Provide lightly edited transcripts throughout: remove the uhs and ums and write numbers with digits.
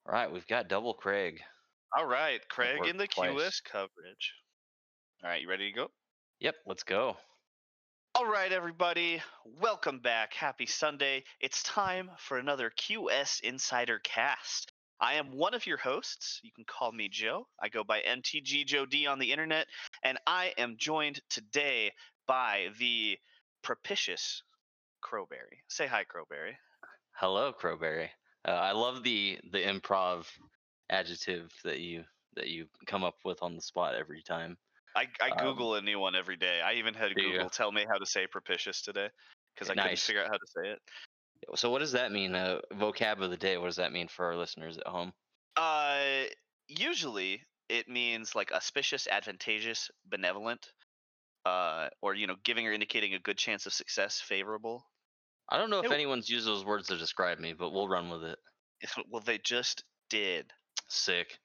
All right, we've got double Craig All right, Craig or in the twice. QS coverage. All right, you ready to go? Yep, let's go. All right, everybody, welcome back. Happy Sunday. It's time for another QS Insider Cast. I am one of your hosts. You can call me Joe. I go by MTG Joe D on the internet, and I am joined today by the propitious Crowberry. Say hi, Crowberry. Hello, Crowberry. I love the improv adjective that you come up with on the spot every time. I Um, Google a new one every day. I even had do you? Google tell me how to say propitious today because I couldn't Nice. figure out how to say it. So, what does that mean? Vocab of the day. What does that mean for our listeners at home? Uh, Usually it means like auspicious, advantageous, benevolent, or giving or indicating a good chance of success, favorable. I don't know if It- anyone's used those words to describe me, but we'll run with it. well, they just did. Sick.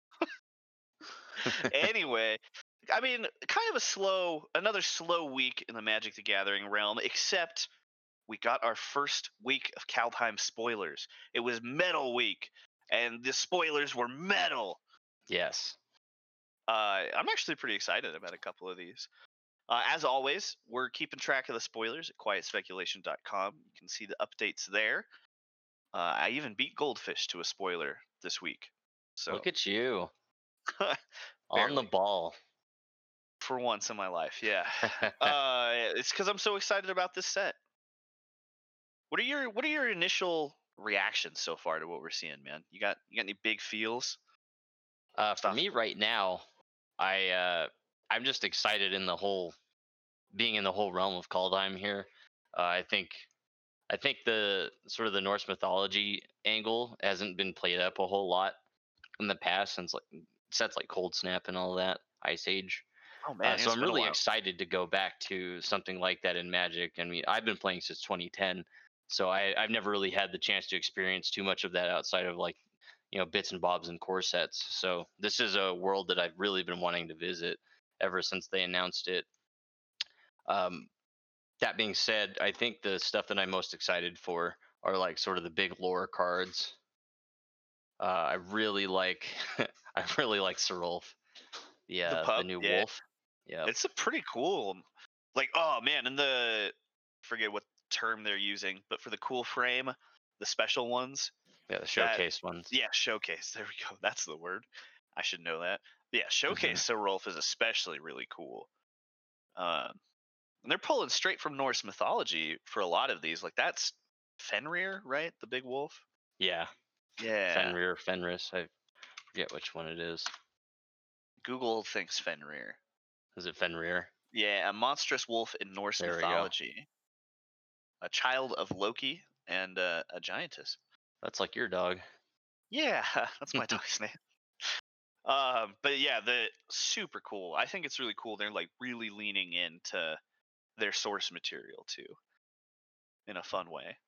Anyway, I mean, kind of another slow week in the Magic the Gathering realm, except we got our first week of Kaldheim spoilers. It was Metal Week, and the spoilers were metal. Yes. I'm actually pretty excited about a couple of these. As always, we're keeping track of the spoilers at quietspeculation.com. You can see the updates there. I even beat Goldfish to a spoiler this week. Look So, at you on the barely. ball. For once in my life, yeah. It's because I'm so excited about this set. What are your initial reactions so far to what we're seeing, man? You got any big feels? For Stuff. me right now, I'm just excited in the whole being in the whole realm of Kaldheim here. I think the sort of the Norse mythology angle hasn't been played up a whole lot in the past since like sets like Cold Snap and all that, Ice Age. Oh man, So it's I'm been a really while. excited to go back to something like that in Magic. I mean, I've been playing since 2010, so I've never really had the chance to experience too much of that outside of like bits and bobs and core sets. So this is a world that I've really been wanting to visit ever since they announced it. Um, that being said, I think the stuff that I'm most excited for are like sort of the big lore cards. I really like I really like Serulf, The the pup, new yeah, wolf. Yep. it's a pretty cool. Like, oh man, and forget what term they're using, but for the cool frame, the special ones, Yeah, the that showcase ones. yeah, showcase. There we go. That's the word. I should know that. Yeah, Hmm. showcase Rolf is especially really cool. Um, and they're pulling straight from Norse mythology for a lot of these. Like that's Fenrir, right? The big wolf. Yeah, Yeah. Fenrir, Fenris. I forget which one it is. Google thinks Fenrir. Is it Fenrir? Yeah, a monstrous wolf in Norse There we go. mythology, a child of Loki and a giantess. That's like your dog. Yeah, that's my dog's name. But yeah, the super cool. I think it's really cool. They're like really leaning into their source material too, in a fun way.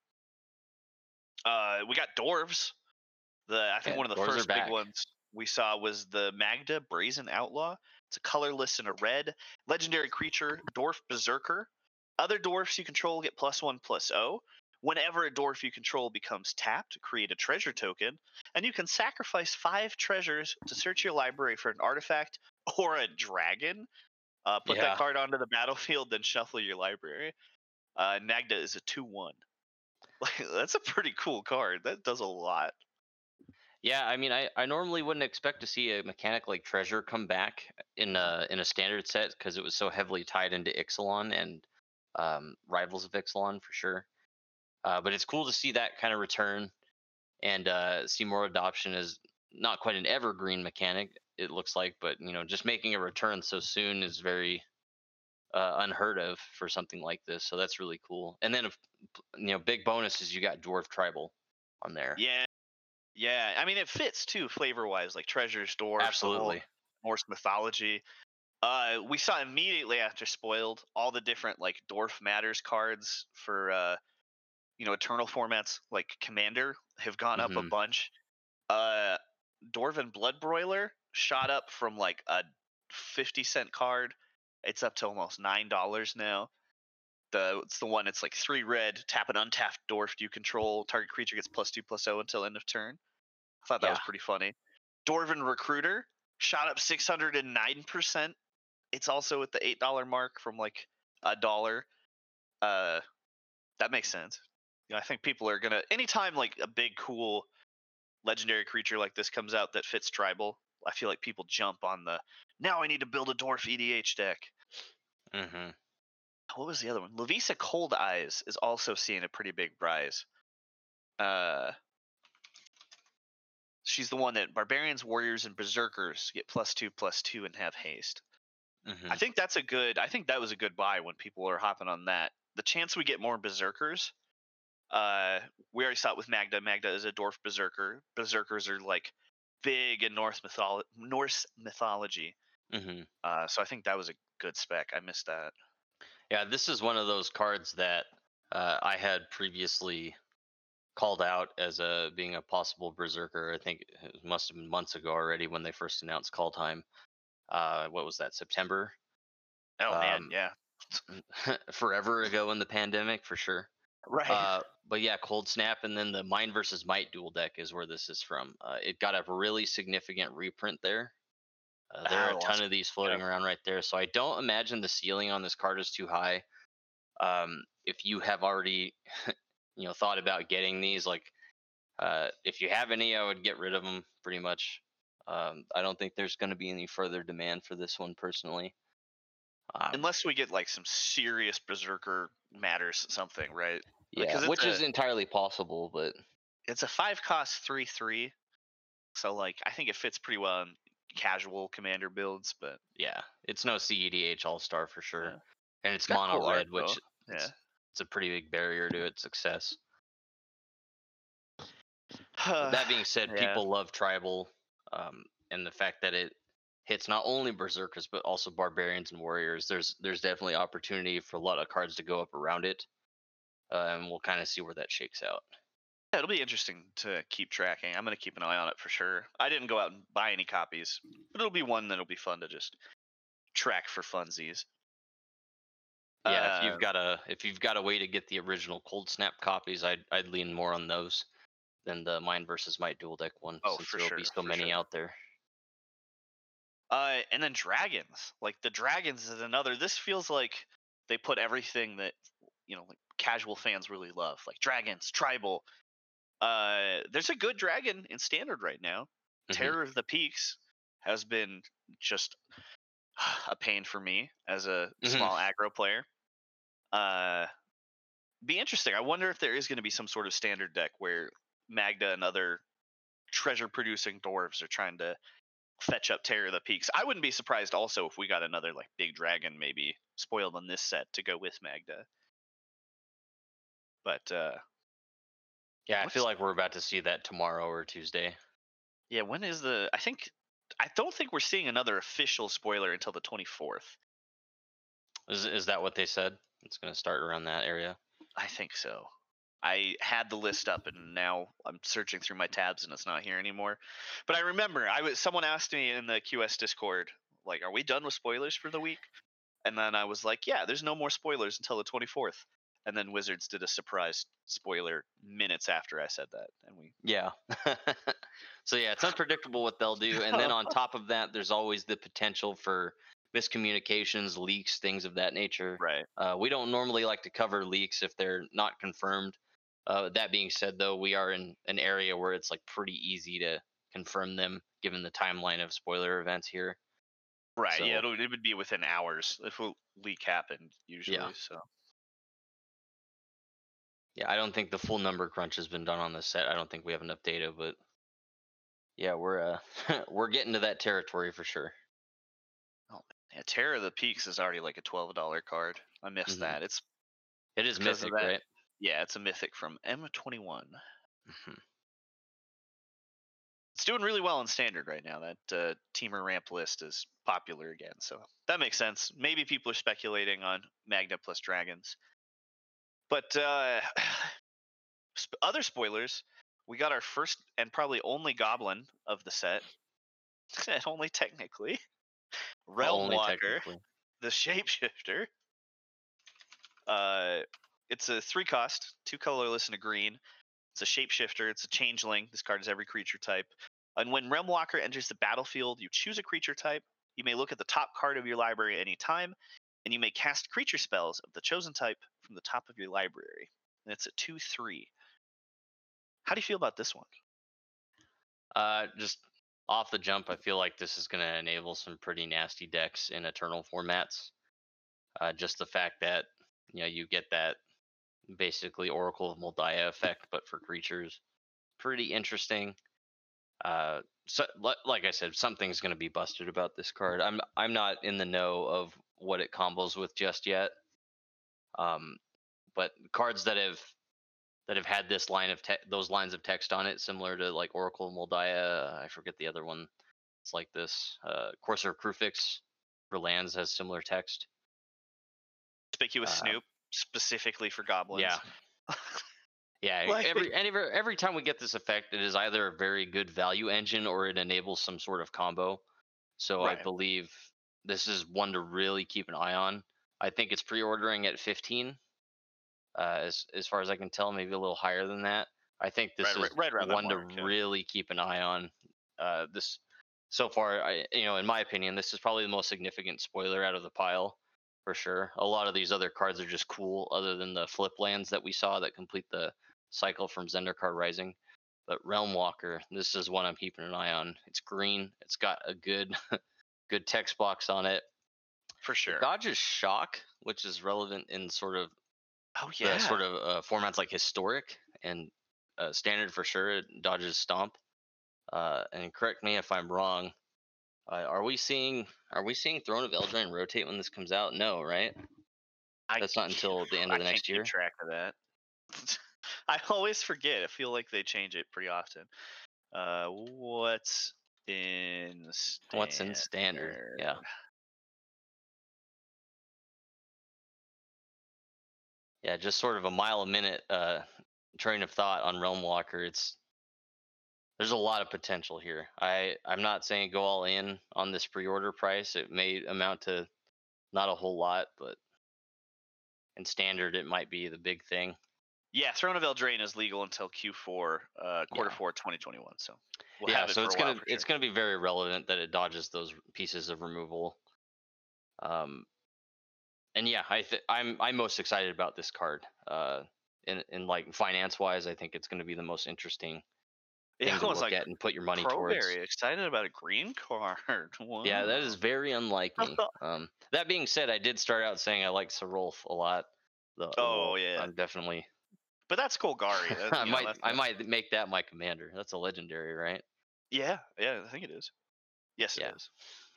We got dwarves. I think Yeah, one of the dwarves are first big back. ones we saw was the Magda Brazen Outlaw. It's a colorless and a red legendary creature, dwarf berserker. Other dwarfs you control get +1/+0. Whenever a dwarf you control becomes tapped, create a treasure token, and you can sacrifice 5 treasures to search your library for an artifact or a dragon. Put that Yeah, card onto the battlefield, then shuffle your library. Nagda is a 2/1. Like that's a pretty cool card. That does a lot. yeah. I mean, I normally wouldn't expect to see a mechanic like Treasure come back in a standard set because it was so heavily tied into Ixalan and Rivals of Ixalan for sure. But it's cool to see that kind of return and see more adoption as not quite an evergreen mechanic. It looks like, but just making a return so soon is very unheard of for something like this. So that's really cool. And then, big bonus is you got Dwarf Tribal on there. Yeah, yeah. I mean, it fits too, flavor wise, like treasures, dwarfs, the whole Absolutely. Norse mythology. We saw immediately after spoiled all the different like dwarf matters cards for eternal formats like commander have gone up a Hmm. bunch. Uh, Dwarven blood broiler shot up from like a 50 cent card. It's up to almost $9 now. It's the one. It's like 3 red. Tap an untapped dwarf you control. Target creature gets +2/+0 until end of turn. Thought that Yeah. was pretty funny. Dwarven Recruiter shot up 609%. It's also at the $8 mark from like $1. That makes sense. I think people are gonna anytime like a big cool legendary creature like this comes out that fits tribal. I feel like people jump on the now I need to build a dwarf EDH deck. Mm-hmm. What was the other one? Lavisa Cold Eyes is also seeing a pretty big rise. She's the one that barbarians, warriors, and berserkers get +2/+2 and have haste. Mm-hmm. I think that was a good buy when people are hopping on that. The chance we get more berserkers, we already saw it with Magda. Magda is a dwarf berserker. Berserkers are like big in Norse mythology. Mm-hmm. So I think that was a good spec. I missed that. Yeah, this is one of those cards that I had previously called out as being a possible berserker. I think it must have been months ago already when they first announced call time. What was that? September? Oh man, Um, yeah, forever ago in the pandemic, for sure. right. But yeah, Cold Snap, and then the Mind versus Might dual deck is where this is from. It got a really significant reprint there. There are a ton Awesome. of these floating around right there, so I don't imagine the ceiling on this card is too high. If you have already, thought about getting these, like, if you have any, I would get rid of them pretty much. I don't think there's going to be any further demand for this one personally. Unless we get like some serious berserker matters something, right? Yeah, Because which is entirely possible, but it's a 5-cost 3/3, so like I think it fits pretty well in casual commander builds. But yeah, it's no CEDH All Star for sure, yeah. and it's Got mono cool art red, though. which Yeah. it's a pretty big barrier to its success. That being said, Yeah. people love tribal, and the fact that it hits not only berserkers but also barbarians and warriors. There's definitely opportunity for a lot of cards to go up around it, and we'll kind of see where that shakes out. Yeah, it'll be interesting to keep tracking. I'm gonna keep an eye on it for sure. I didn't go out and buy any copies, but it'll be one that'll be fun to just track for funsies. Yeah, Uh, if you've got a way to get the original Cold Snap copies, I'd lean more on those than the Mind versus Might dual deck one, oh, since for there'll be sure, so for many sure. out there. And then dragons. Like the dragons is another. This feels like they put everything that like casual fans really love, like dragons, tribal. There's a good dragon in standard right now. Hmm. Terror of the Peaks has been just a pain for me as a Hmm. small aggro player. Uh, be interesting. I wonder if there is going to be some sort of standard deck where Magda and other treasure producing dwarves are trying to fetch up Terror of the Peaks. I wouldn't be surprised also if we got another like big dragon maybe spoiled on this set to go with Magda. But Yeah, I feel what's like we're about to see that tomorrow or Tuesday. yeah, when is I don't think we're seeing another official spoiler until the 24th. Is that what they said? It's going to start around that area. I think so. I had the list up and now I'm searching through my tabs and it's not here anymore. But I remember someone asked me in the QS Discord, like, are we done with spoilers for the week? And then I was like, yeah, there's no more spoilers until the 24th. And then Wizards did a surprise spoiler minutes after I said that. And we Yeah. So yeah, it's unpredictable what they'll do, and then on top of that, there's always the potential for miscommunications, leaks, things of that nature. right. We don't normally like to cover leaks if they're not confirmed. That being said, though, we are in an area where it's like pretty easy to confirm them, given the timeline of spoiler events here. Right. Yeah, So it would be within hours if a leak happened yeah, usually. So yeah, I don't think the full number crunch has been done on this set. I don't think we have enough data, but yeah, we're we're getting to that territory for sure. oh, yeah, Terror of the Peaks is already like a $12 card. I missed Hmm. that. It's It is because of mythic, that. right? Yeah, it's a mythic from M21. Hmm. It's doing really well in standard right now. That teamer ramp list is popular again, so that makes sense. Maybe people are speculating on Magna plus dragons, but other spoilers. We got our first and probably only goblin of the set, and only technically Realm Only Walker, technically. the shapeshifter. Uh, it's a 3-cost, 2 colorless and a green. It's a shapeshifter. It's a changeling. This card is every creature type. And when Realm Walker enters the battlefield, you choose a creature type. You may look at the top card of your library at any time, and you may cast creature spells of the chosen type from the top of your library. And it's a 2/3. How do you feel about this one? Just off the jump, I feel like this is going to enable some pretty nasty decks in Eternal formats. Just the fact that you get that basically Oracle of Moldiah effect, but for creatures, pretty interesting. So like I said, something's going to be busted about this card. I'm not in the know of what it combos with just yet. But cards that have had this line of those lines of text on it, similar to like Oracle of Moldiah. I forget the other one. It's like this. Courser of Kruphix for lands has similar text. Conspicuous Snoop, specifically for goblins. Yeah. Yeah, Like- every time we get this effect, it is either a very good value engine or it enables some sort of combo. So I Right. believe this is one to really keep an eye on. I think it's pre-ordering at 15, as far as I can tell, maybe a little higher than that. I think this is right around that one mark, to yeah. really keep an eye on. This so far, in my opinion, this is probably the most significant spoiler out of the pile, for sure. A lot of these other cards are just cool, other than the flip lands that we saw that complete the cycle from Zendikar Rising. But Realm Walker, this is one I'm keeping an eye on. It's green. It's got a good good text box on it. For sure. It dodges Shock, which is relevant in sort of Oh yeah. the sort of formats like Historic and Standard for sure. It dodges Stomp. And correct me if I'm wrong. Are we seeing Throne of Eldraine rotate when this comes out? No, right? That's not until the end of the I next can't year. keep track of that. I always forget. I feel like they change it pretty often. What's in standard? What's in Standard? Yeah. Yeah, just sort of a mile a minute train of thought on Realm Walker. There's a lot of potential here. I'm not saying go all in on this pre-order price. It may amount to not a whole lot, but in Standard it might be the big thing. Yeah, Throne of Eldraine is legal until Q4, quarter 4, 2021. So we'll have it so for it's a while. it's gonna be very relevant that it dodges those pieces of removal. And yeah, I'm most excited about this card. In like finance wise, I think it's going to be the most interesting thing to look at and put your money towards. Very excited about a green card. Wow. Yeah, that is very unlike me. That being said, I did start out saying I like Sarolf a lot. The wolf. Yeah. I'm definitely. But that's Golgari. I might make that my commander. That's a legendary, right? Yeah, I think it is. Yes, it is.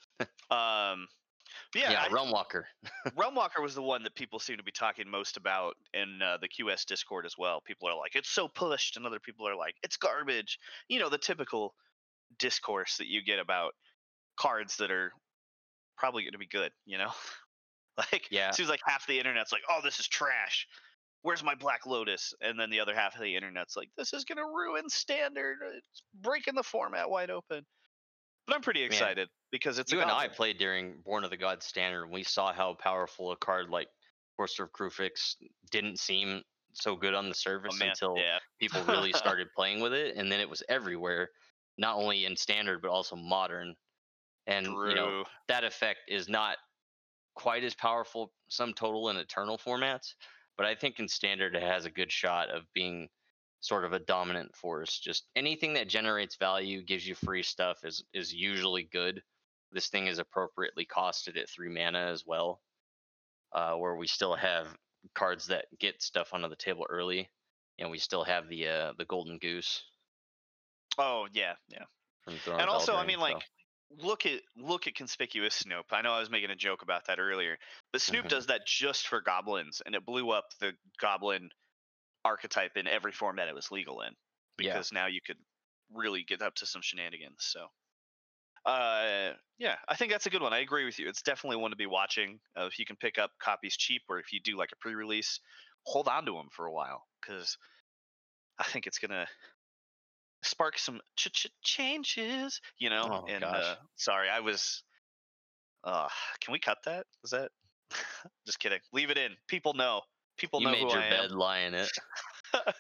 Realm Walker. Realm Walker was the one that people seem to be talking most about in the QS Discord as well. People are like, it's so pushed, and other people are like, it's garbage. The typical discourse that you get about cards that are probably going to be good. Like, it seems like half the internet's like, oh, this is trash. Where's my Black Lotus? And then the other half of the internet's like, this is going to ruin Standard. It's breaking the format wide open. But I'm pretty excited because it's you and I played during Born of the Gods Standard, and we saw how powerful a card like Courser of Kruphix didn't seem so good on the surface until people really started playing with it, and then it was everywhere, not only in Standard but also Modern. And that effect is not quite as powerful sum total in Eternal formats, but I think in Standard it has a good shot of being sort of a dominant force. Just anything that generates value, gives you free stuff is usually good. This thing is appropriately costed at 3 mana as well, where we still have cards that get stuff onto the table early, and we still have the Golden Goose. Oh yeah. And also, I mean, like, look at Conspicuous Snoop. I know I was making a joke about that earlier, but Snoop does that just for goblins, and it blew up the goblin archetype in every format it was legal in, because now you could really get up to some shenanigans. So I think that's a good one. I agree with you. It's definitely one to be watching. If you can pick up copies cheap, or if you do like a pre-release, hold on to them for a while, because I think it's gonna spark some changes. Sorry, I was can we cut that? Is that just kidding, leave it in. People know you made who your I bed am. lie in it.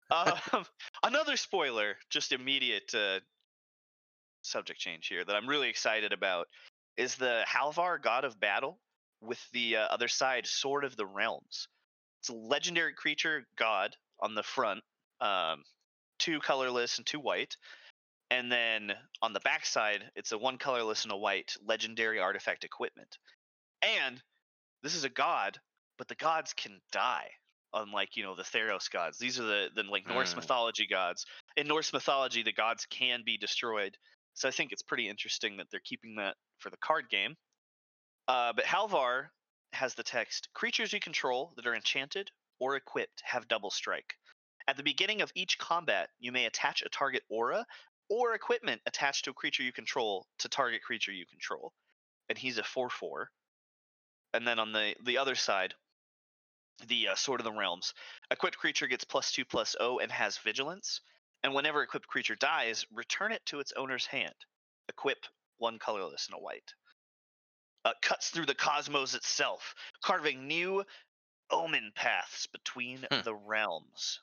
Um, another spoiler, just immediate subject change here that I'm really excited about is the Halvar God of Battle with the other side Sword of the Realms. It's a legendary creature god on the front, um, two colorless and two white, and then on the backside it's a one colorless and a white legendary artifact equipment. And this is a god, but the gods can die. Unlike the Theros gods, these are the like Norse Mm. mythology gods. In Norse mythology, the gods can be destroyed. So I think it's pretty interesting that they're keeping that for the card game. But Halvar has the text: creatures you control that are enchanted or equipped have double strike. At the beginning of each combat, you may attach a target aura or equipment attached to a creature you control to target creature you control. And he's a 4/4. And then on the other side, the Sword of the Realms. Equipped creature gets +2/+0 and has vigilance. And whenever equipped creature dies, return it to its owner's hand. Equip one colorless and a white. Cuts through the cosmos itself, carving new omen paths between Hmm. the realms.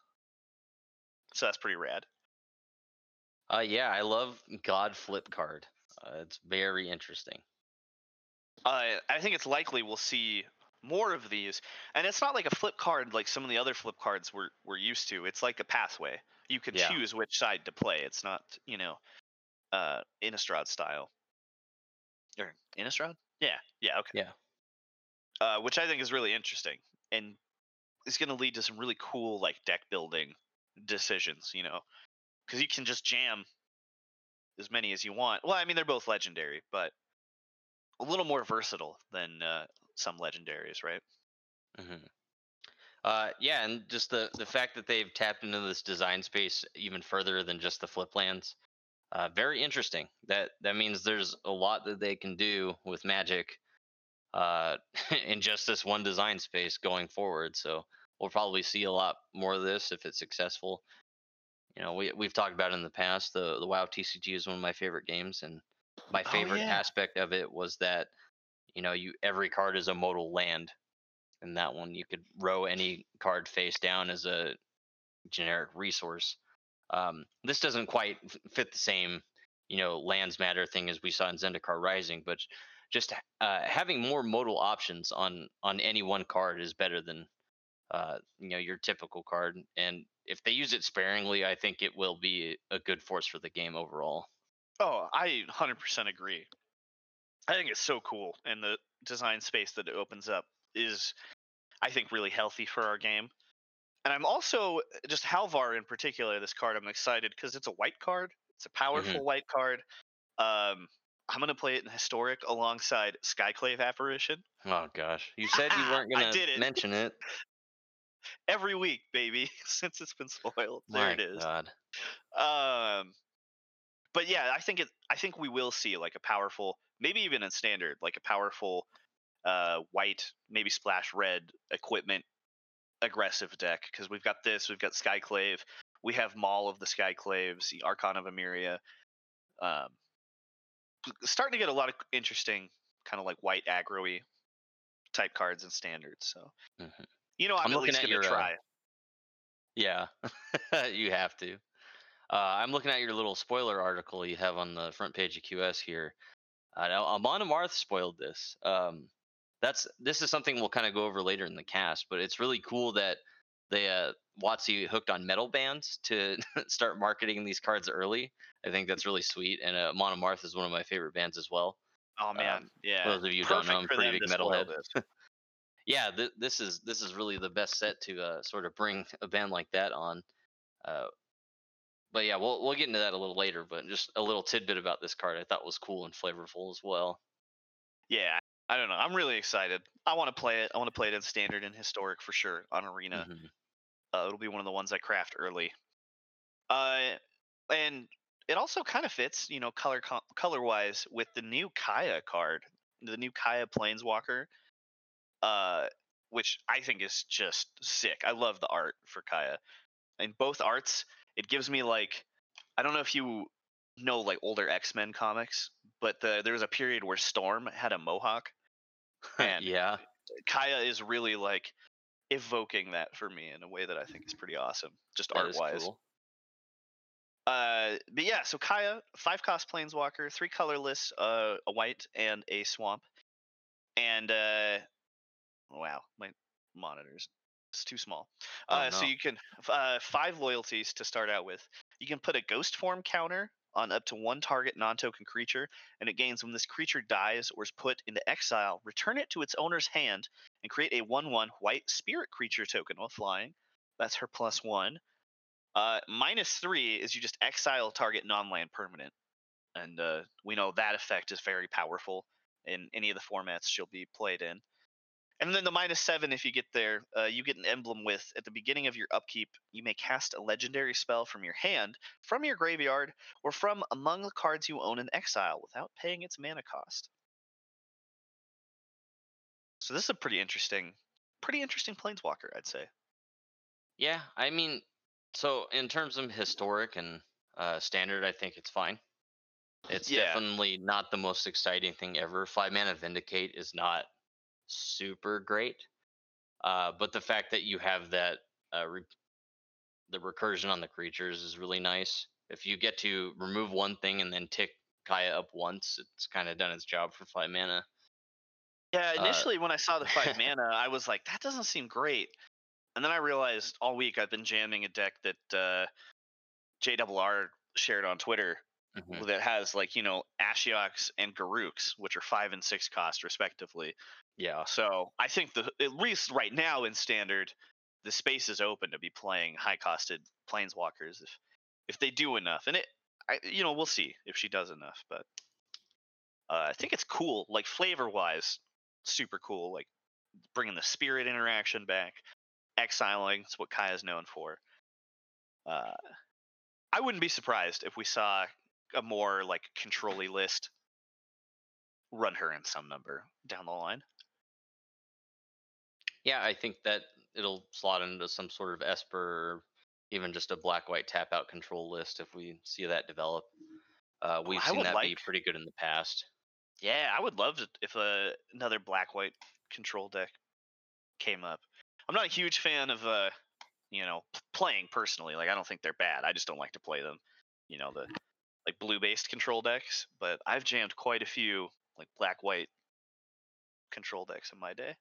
So that's pretty rad. Yeah, I love God flip card. It's very interesting. I think it's likely we'll see more of these, and it's not like a flip card like some of the other flip cards we're used to. It's like a pathway. You can Yeah. choose which side to play. It's not Innistrad style or Innistrad. Yeah, okay. Yeah. Which I think is really interesting and is going to lead to some really cool like deck building decisions. Because you can just jam as many as you want. Well, I mean they're both legendary, but a little more versatile than some legendaries, right? hmm yeah, and just the fact that they've tapped into this design space even further than just the flip lands, very interesting. That means there's a lot that they can do with Magic, uh, in just this one design space going forward. So we'll probably see a lot more of this if it's successful. We've talked about it in the past. The WoW TCG is one of my favorite games, and my Oh favorite yeah. aspect of it was that you every card is a modal land. In that one, you could row any card face down as a generic resource. This doesn't quite fit the same, lands matter thing as we saw in Zendikar Rising, but just having more modal options on any one card is better than your typical card. And if they use it sparingly, I think it will be a good force for the game overall. Oh, I 100% agree. I think it's so cool, and the design space that it opens up is, I think, really healthy for our game. And I'm also just Halvar in particular. This card, I'm excited because it's a white card. It's a hmm powerful white card. I'm gonna play it in historic alongside Skyclave Apparition. Oh gosh, you said you weren't I gonna did it mention it. every week, baby, since it's been spoiled. There it My is. God. Um, but yeah, I think we will see like a powerful, maybe even in standard, like a powerful white, maybe splash red equipment aggressive deck because we've got Skyclave, we have Maul of the Skyclaves, the Archon of Emeria. Um, Starting to get a lot of interesting kind of like white aggro-y type cards and standards. So hmm I'm I'm at looking least at gonna your try. yeah, you have to. I'm looking at your little spoiler article you have on the front page of QS here. Now, Amon Amarth spoiled this. This is something we'll kind of go over later in the cast, but it's really cool that they WotC hooked on metal bands to start marketing these cards early. I think that's really sweet, and Amon Amarth is one of my favorite bands as well. Oh man, For yeah, those of you who don't know, perfect I'm a for pretty them big to spoil metalhead. this. Yeah, this is really the best set to sort of bring a band like that on. Uh, but yeah, we'll get into that a little later. But just a little tidbit about this card I thought was cool and flavorful as well. Yeah, I don't know. I'm really excited. I want to play it. I want to play it in standard and historic for sure on Arena. hmm It'll be one of the ones I craft early. Uh, and it also kind of fits, color wise with the new Kaya card, the new Kaya Planeswalker, uh, which I think is just sick. I love the art for Kaya. In both arts, it gives me like, I don't know if you know like older X-Men comics, but there was a period where Storm had a mohawk, and yeah. Kaya is really like evoking that for me in a way that I think is pretty awesome, just That art is wise. cool. But yeah, so Kaya, 5 cost planeswalker, 3 colorless, a white and a swamp, and wow, my monitor's it's too small. Oh So no. you can 5 loyalties to start out with. You can put a ghost form counter on up to 1 target non-token creature, and it gains when this creature dies or is put into exile. Return it to its owner's hand and create a 1/1 white spirit creature token while flying. That's her +1. -3 is you just exile target non-land permanent, and we know that effect is very powerful in any of the formats she'll be played in. And then the -7, if you get there, you get an emblem with at the beginning of your upkeep, you may cast a legendary spell from your hand, from your graveyard, or from among the cards you own in exile without paying its mana cost. So this is a pretty interesting planeswalker, I'd say. Yeah, I mean, so in terms of historic and standard, I think it's fine. It's Yeah, definitely not the most exciting thing ever. 5 mana Vindicate is not super great, but the fact that you have that the recursion on the creatures is really nice. If you get to remove one thing and then tick Kaya up once, it's kind of done its job for 5 mana. yeah. Uh, Initially, when I saw the 5 mana, I was like, that doesn't seem great. And then I realized all week I've been jamming a deck that JRR shared on Twitter mhm. that has Ashioks and Garuks, which are 5 and 6 cost respectively. Yeah, So I think at least right now in standard, the space is open to be playing high costed planeswalkers if they do enough. And we'll see if she does enough. But I think it's cool, like flavor wise, super cool. Like bringing the spirit interaction back, exiling. It's what Kaya's known for. Uh, I wouldn't be surprised if we saw a more like control-y list run her in some number down the line. yeah, I think that it'll slot into some sort of Esper, or even just a black-white tap-out control list if we see that develop. We've I seen would that like, be pretty good in the past. yeah, I would love it if another black-white control deck came up. I'm not a huge fan of playing personally. Like I don't think they're bad. I just don't like to play them. The like blue-based control decks, but I've jammed quite a few like black-white control decks in my day.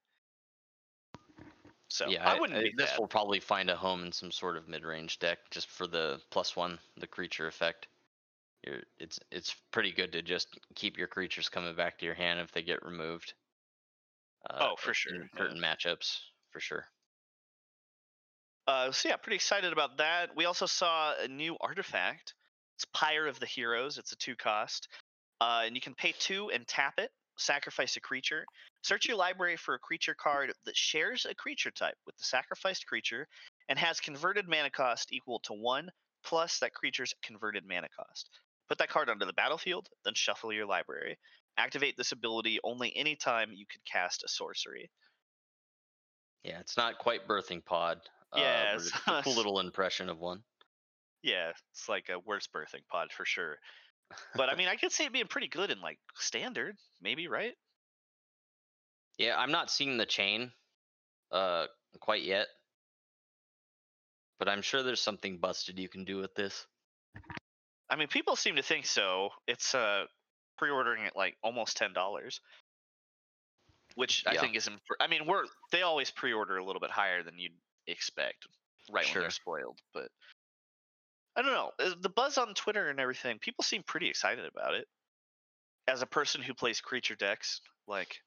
So Yeah, I wouldn't be this sad. will probably find a home in some sort of mid-range deck just for the +1, the creature effect. It's pretty good to just keep your creatures coming back to your hand if they get removed. Oh, for sure. In Yeah. certain matchups, for sure. So yeah, pretty excited about that. We also saw a new artifact. It's Pyre of the Heroes. It's a 2 cost, and you can pay 2 and tap it. Sacrifice a creature. Search your library for a creature card that shares a creature type with the sacrificed creature and has converted mana cost equal to 1 plus that creature's converted mana cost. Put that card onto the battlefield, then shuffle your library. Activate this ability only anytime you could cast a sorcery. Yeah, it's not quite Birthing Pod, Yeah, but it's a cool little impression of one. yeah, it's like a worse birthing pod for sure. But I mean, I could see it being pretty good in like standard, maybe, right? Yeah, I'm not seeing the chain uh, quite yet, but I'm sure there's something busted you can do with this. I mean, people seem to think so. It's pre-ordering at like almost $10, which I Yeah, think isn't. I mean, they always pre-order a little bit higher than you'd expect, right when they're sure. spoiled. But I don't know. The buzz on Twitter and everything, people seem pretty excited about it. As a person who plays creature decks, like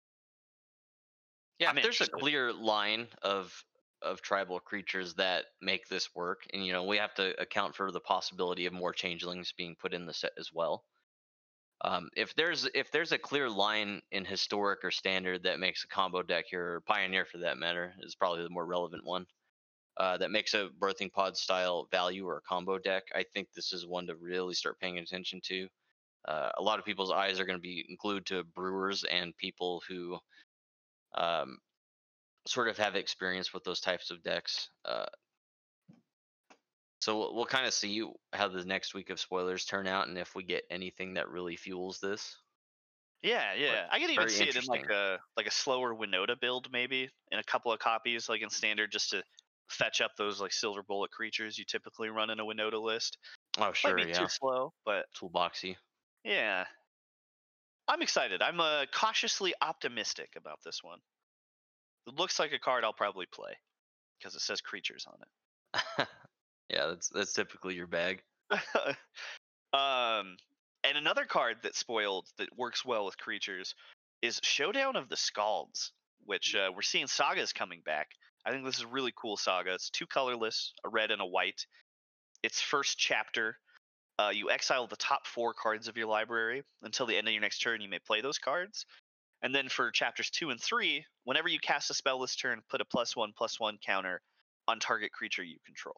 Yeah, I'm if there's a interested. clear line of tribal creatures that make this work, and we have to account for the possibility of more changelings being put in the set as well. If there's a clear line in historic or standard that makes a combo deck here, or pioneer for that matter, is probably the more relevant one. That makes a birthing pod style value or a combo deck. I think this is one to really start paying attention to. A lot of people's eyes are going to be glued to brewers and people who um, sort of have experience with those types of decks. So we'll kind of see how the next week of spoilers turn out, and if we get anything that really fuels this. But I could even very see it in interesting. like a slower Winota build, maybe in a couple of copies, like in standard, just to fetch up those like silver bullet creatures you typically run in a Winota list. Oh, Might sure, be too yeah. slow, but Toolboxy. yeah, I'm excited. I'm cautiously optimistic about this one. It looks like a card I'll probably play because it says creatures on Yeah, that's typically your bag. it. And another card that spoiled that works well with creatures is Showdown of the Scalds, which we're seeing sagas coming back. I think this is a really cool saga. It's two colorless, a red and a white. Its first chapter, you exile the top 4 cards of your library. Until the end of your next turn, you may play those cards. And then for chapters 2 and 3, whenever you cast a spell this turn, put a +1/+1 counter on target creature you control.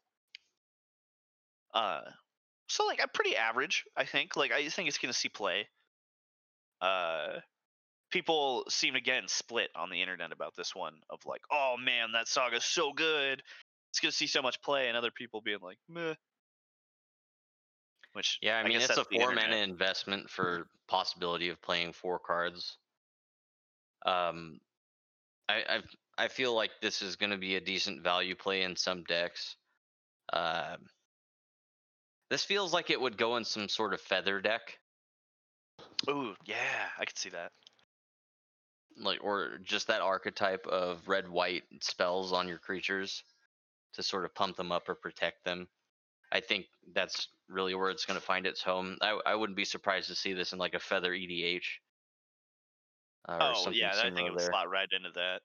So like a pretty average, I think. Like I think it's gonna see play. Uh, People seem to again split on the internet about this one of like, oh man, that saga's so good. It's gonna see so much play, and other people being like, meh. Which Yeah, I I mean guess it's that's a the 4 mana internet. investment for possibility of playing 4 cards. Um, I feel like this is going to be a decent value play in some decks. Um, this feels like it would go in some sort of feather deck, Ooh, yeah, I could see that. like or just that archetype of red white spells on your creatures to sort of pump them up or protect them. I think that's really where it's going to find its home. I wouldn't be surprised to see this in like a feather EDH or Oh something yeah, I think it similar would there. slot right into that.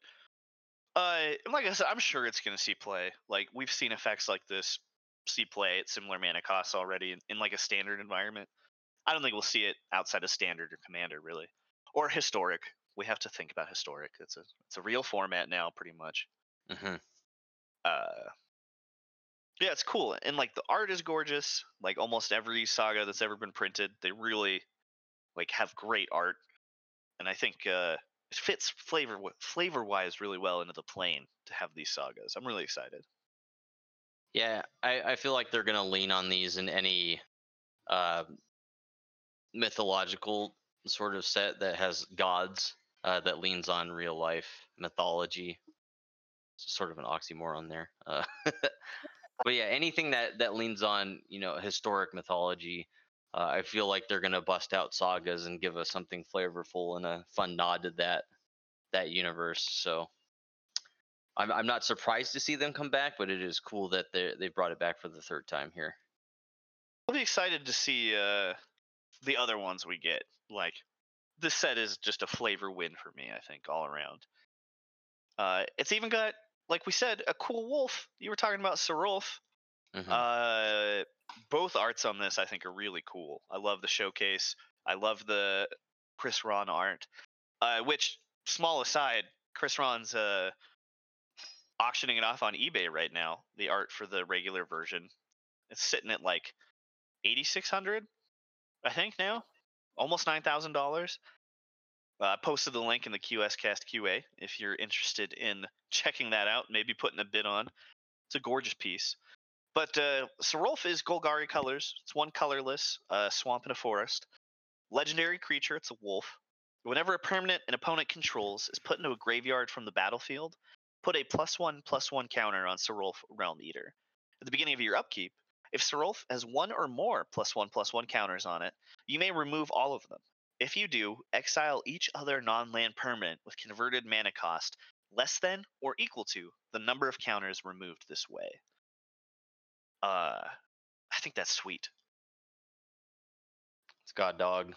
And like I said, I'm sure it's gonna see play. Like we've seen effects like this see play at similar mana costs already in like a standard environment. I don't think we'll see it outside of standard or commander really, or historic. We have to think about historic. It's a real format now, pretty much. Hmm. Uh, yeah, it's cool, and like the art is gorgeous. Like almost every saga that's ever been printed, they really like have great art, and I think it fits flavor wise really well into the plane to have these sagas. I'm really excited. Yeah, I feel like they're going to lean on these in any uh, mythological sort of set that has gods that leans on real life mythology. It's sort of an oxymoron there. But yeah, anything that leans on historic mythology, I feel like they're gonna bust out sagas and give us something flavorful and a fun nod to that universe. So I'm not surprised to see them come back, but it is cool that they brought it back for the third time here. I'll be excited to see the other ones we get. Like this set is just a flavor win for me. I think all around. It's even got, like we said, a cool wolf. You were talking about Serolf. Hmm. Uh, Both arts on this I think are really cool. I love the showcase. I love the Chris Ron art. Which, small aside, Chris Ron's auctioning it off on eBay right now. The art for the regular version. It's sitting at like 8,600, I think now, almost $9,000. I posted the link in the QScast QA if you're interested in checking that out. Maybe putting a bid on. It's a gorgeous piece. But Serolf is Golgari colors. It's one colorless, swamp and a forest. Legendary creature. It's a wolf. Whenever a permanent an opponent controls is put into a graveyard from the battlefield, put a +1/+1 counter on Serolf Realm Eater. At the beginning of your upkeep, if Serolf has one or more +1/+1 counters on it, you may remove all of them. If you do, exile each other non-land permanent with converted mana cost less than or equal to the number of counters removed this way. I think that's sweet. It's God Dog.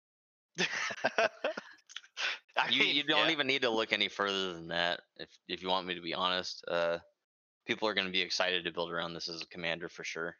I You mean, you don't yeah. even need to look any further than that. If you want me to be honest, people are going to be excited to build around this as a commander for sure.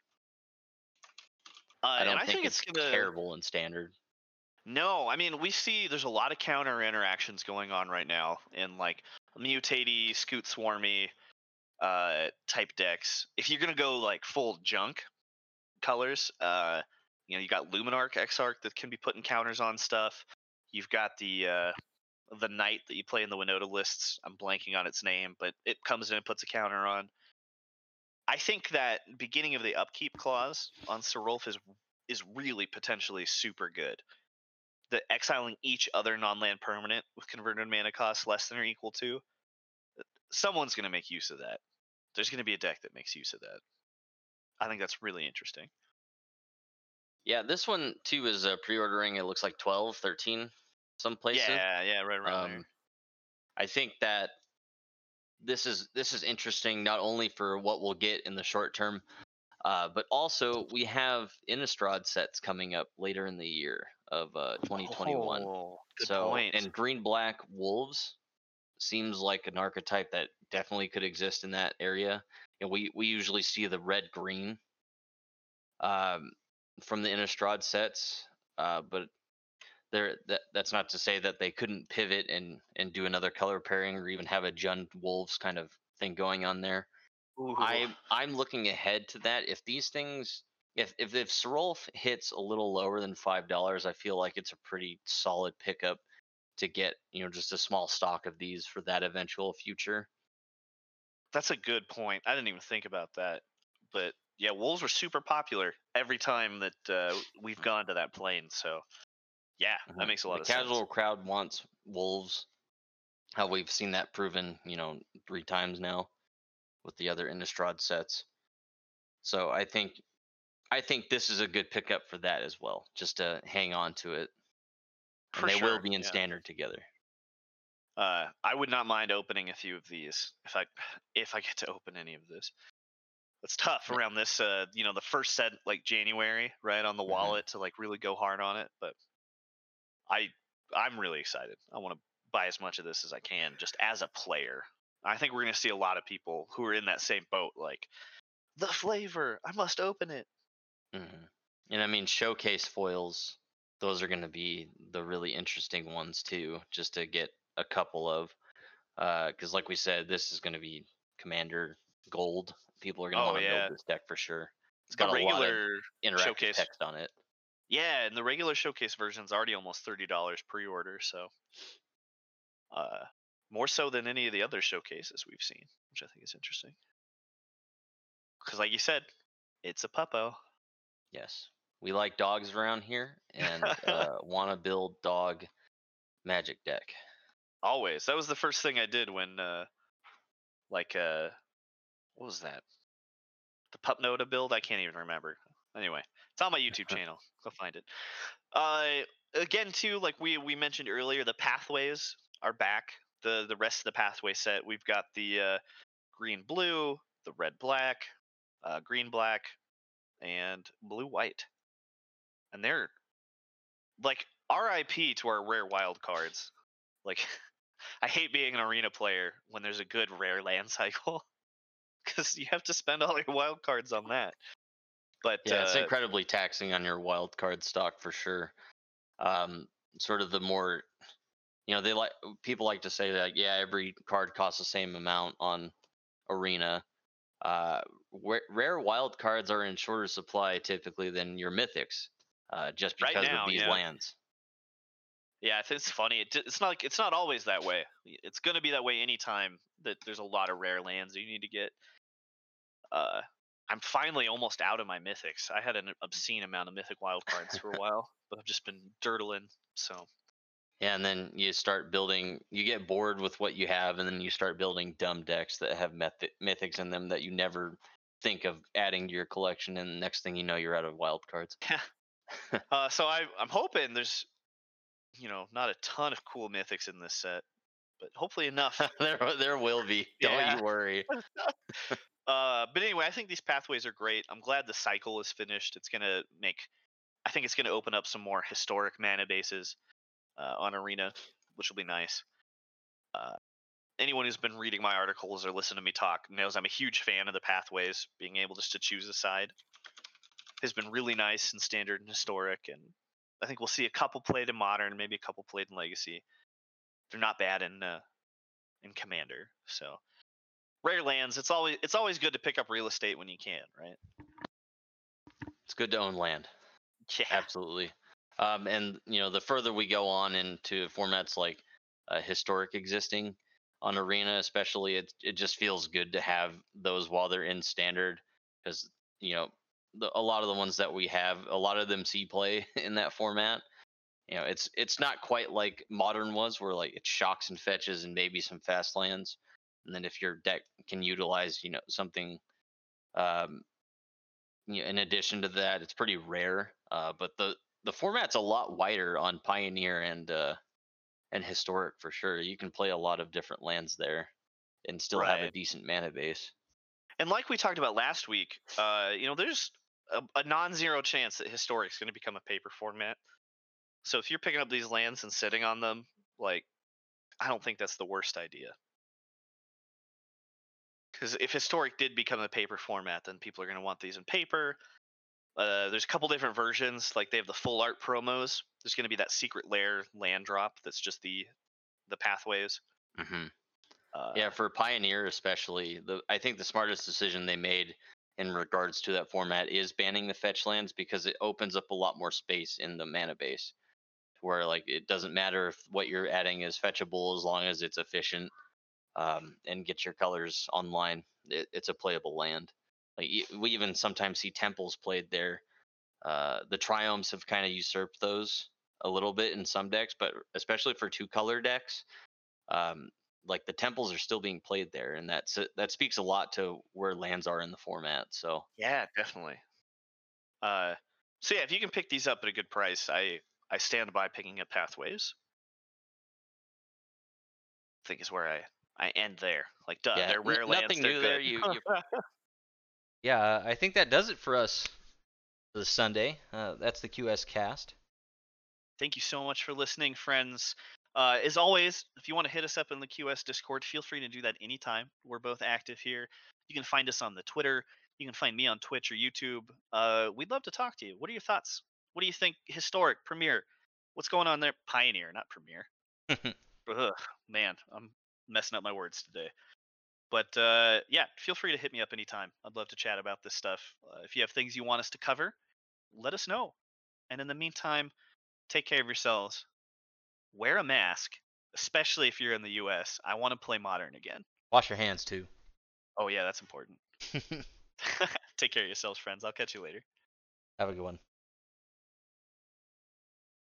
I And don't I think think it's it's gonna. terrible in standard. No, I mean we see there's a lot of counter interactions going on right now in like mutatey, scoot swarmy type decks. If you're gonna go like full junk colors, you got Luminarch, Exarch that can be putting counters on stuff. You've got the knight that you play in the Winota lists. I'm blanking on its name, but it comes in and puts a counter on. I think that beginning of the upkeep clause on Serolf is really potentially super good. the exiling each other non-land permanent with converted mana cost less than or equal to. Someone's going to make use of that. There's going to be a deck that makes use of that. I think that's really interesting. Yeah, this one too is pre-ordering. It looks like 12, 13 some places. Yeah, right around there. I think that this is interesting not only for what we'll get in the short term, but also we have Innistrad sets coming up later in the year of 2021. Oh, good So, point. and green black wolves seems like an archetype that definitely could exist in that area. And we usually see the red green from the Innistrad sets, but that's not to say that they couldn't pivot and do another color pairing or even have a Jund Wolves kind of thing going on there. Ooh. I'm looking ahead to that. If these things, if Serolf hits a little lower than $5, I feel like it's a pretty solid pickup to get, just a small stock of these for that eventual future. That's a good point. I didn't even think about that. But yeah, wolves were super popular every time that we've gone to that plane. So yeah, that makes a lot The of sense. casual crowd wants wolves. How we've seen that proven, 3 times now with the other Innistrad sets. So I think this is a good pickup for that as well, just to hang on to it. And For they sure, will be in yeah. standard together. I would not mind opening a few of these if I get to open any of this. It's tough around this, the first set like January, right on the wallet to like really go hard on it. But I'm really excited. I want to buy as much of this as I can, just as a player. I think we're going to see a lot of people who are in that same boat, like the flavor. I must open it. And I mean, showcase foils. Those are going to be the really interesting ones too, just to get a couple of. Because like we said, this is going to be Commander Gold. People are going to want to build this deck for sure. It's got a lot of interactive showcase text on it. Yeah, and the regular showcase version is already almost $30 pre-order, so more so than any of the other showcases we've seen, which I think is interesting. Because, like you said, it's a puppo. Yes, we like dogs around here, and want to build dog Magic deck. Always. That was the first thing I did when, what was that? The Pupnoda build? I can't even remember. Anyway, it's on my YouTube channel. Go find it. Again, too, like we mentioned earlier, the pathways are back. The rest of the pathway set, we've got the green blue, the red black, green black, and blue white, and they're like RIP to our rare wild cards. Like, I hate being an arena player when there's a good rare land cycle because you have to spend all your wild cards on that. But yeah, it's incredibly taxing on your wild card stock for sure. Sort of the more, people like to say that, yeah, every card costs the same amount on arena. Rare wild cards are in shorter supply typically than your mythics, just because right now, of these lands. Yeah, I think it's funny. It's not always that way. It's going to be that way anytime that there's a lot of rare lands you need to get. I'm finally almost out of my mythics. I had an obscene amount of mythic wild cards for a while, but I've just been dirtling. So yeah, and then you start building. You get bored with what you have, and then you start building dumb decks that have mythics in them that you never think of adding to your collection. And the next thing you know, you're out of wild cards. so I'm hoping there's not a ton of cool mythics in this set, but hopefully enough. there will be. Don't you worry. But anyway, I think these pathways are great. I'm glad the cycle is finished. I think it's gonna open up some more historic mana bases on Arena, which will be nice. Anyone who's been reading my articles or listened to me talk knows I'm a huge fan of the pathways. Being able just to choose a side has been really nice in Standard and Historic, and I think we'll see a couple played in Modern, maybe a couple played in Legacy. They're not bad in Commander. So rare lands, it's always good to pick up real estate when you can, right? It's good to own land. Yeah, absolutely. And the further we go on into formats like Historic existing on Arena, especially, it just feels good to have those while they're in Standard, because a lot of the ones that we have, a lot of them see play in that format, It's not quite like Modern was, where like it's shocks and fetches and maybe some fast lands, and then if your deck can utilize something um, in addition to that, it's pretty rare. But the format's a lot wider on Pioneer and Historic for sure. You can play a lot of different lands there and still have a Right. decent mana base. And like we talked about last week, there's a non-zero chance that Historic's going to become a paper format. So if you're picking up these lands and sitting on them, like, I don't think that's the worst idea. Because if Historic did become a paper format, then people are going to want these in paper. There's a couple different versions. Like they have the full art promos. There's going to be that secret lair land drop that's just the pathways. hmm Uh, Yeah, for Pioneer especially, I think the smartest decision they made in regards to that format is banning the fetch lands because it opens up a lot more space in the mana base. Where like it doesn't matter if what you're adding is fetchable as long as it's efficient and get your colors online. It's a playable land. Like we even sometimes see temples played there. The triomes have kind of usurped those a little bit in some decks, but especially for 2-color decks, um, like the temples are still being played there, and that speaks a lot to where lands are in the format. So yeah, definitely. Uh, so yeah, if you can pick these up at a good price, I stand by picking up pathways. I think is where I end there. Like, duh, yeah, they're rare lands. nothing They're new there. good. You Yeah, I think that does it for us this Sunday. That's the QS cast. Thank you so much for listening, friends. As always, if you want to hit us up in the QS Discord, feel free to do that anytime. We're both active here. You can find us on the Twitter. You can find me on Twitch or YouTube. We'd love to talk to you. What are your thoughts? What do you think? Historic, Premier, what's going on there? Pioneer, not Premier. Ugh, man, I'm messing up my words today. But yeah, feel free to hit me up anytime. I'd love to chat about this stuff. If you have things you want us to cover, let us know. And in the meantime, take care of yourselves. Wear a mask, especially if you're in the US. I want to play Modern again. Wash your hands too. Oh, yeah, that's important. Take care of yourselves, friends. I'll catch you later. Have a good one.